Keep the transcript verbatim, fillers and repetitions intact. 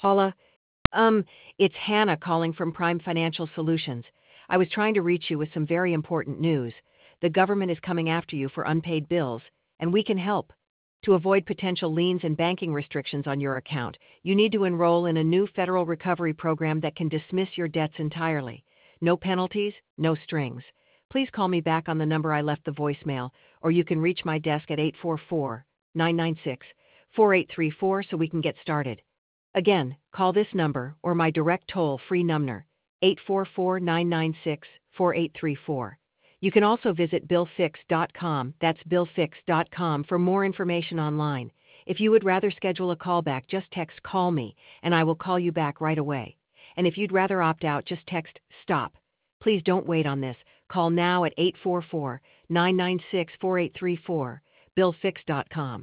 Paula, um, it's Hannah calling from Prime Financial Solutions. I was trying to reach you with some very important news. The government is coming after you for unpaid bills, and we can help. To avoid potential liens and banking restrictions on your account, you need to enroll in a new federal recovery program that can dismiss your debts entirely. No penalties, no strings. Please call me back on the number I left the voicemail, or you can reach my desk at eight four four, nine nine six, four eight three four so we can get started. Again, call this number or my direct toll-free number, eight four four, nine nine six, four eight three four. You can also visit bill fix dot com, that's bill fix dot com, for more information online. If you would rather schedule a callback, just text "call me" and I will call you back right away. And if you'd rather opt out, just text "stop." Please don't wait on this. Call now at eight four four, nine nine six, four eight three four, bill fix dot com.